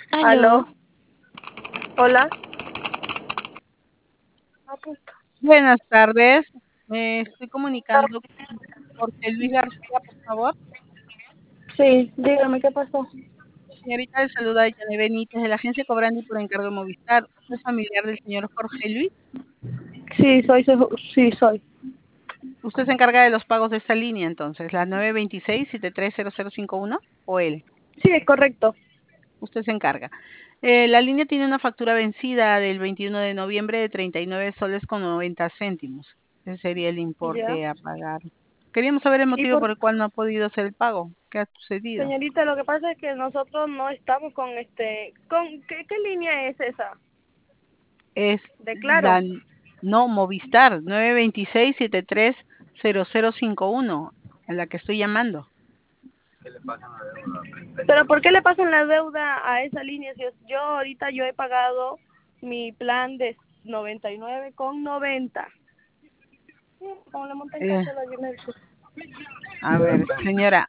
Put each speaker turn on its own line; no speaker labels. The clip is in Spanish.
Aló,
Aló,
hola.
buenas tardes. Me estoy comunicando con Jorge Luis García, por favor.
Sí, dígame qué pasó.
Señorita, le saluda Yane Benítez de la agencia Cobrandi por encargo de Movistar. ¿Usted es familiar del señor Jorge Luis?
Sí, sí, soy.
¿Usted se encarga de los pagos de esta línea entonces, la 926-730051 o él?
Sí, es correcto.
Usted se encarga. La línea tiene una factura vencida del 21 de noviembre de 39 soles con 90 céntimos. Ese sería el
Ya.
importe a pagar. Queríamos saber el
Y
motivo
por,
por el cual no ha podido hacer el pago. ¿Qué ha sucedido?
señorita, lo que pasa es que nosotros no estamos con ¿qué línea es esa?
Es
De Claro.
la no Movistar 926-730051, a la que estoy llamando.
Pero ¿por qué le pasan la deuda a esa línea si yo ahorita yo he pagado mi plan de 99,90? Como le montan
Eh,
cacho la línea.
a ver, señora,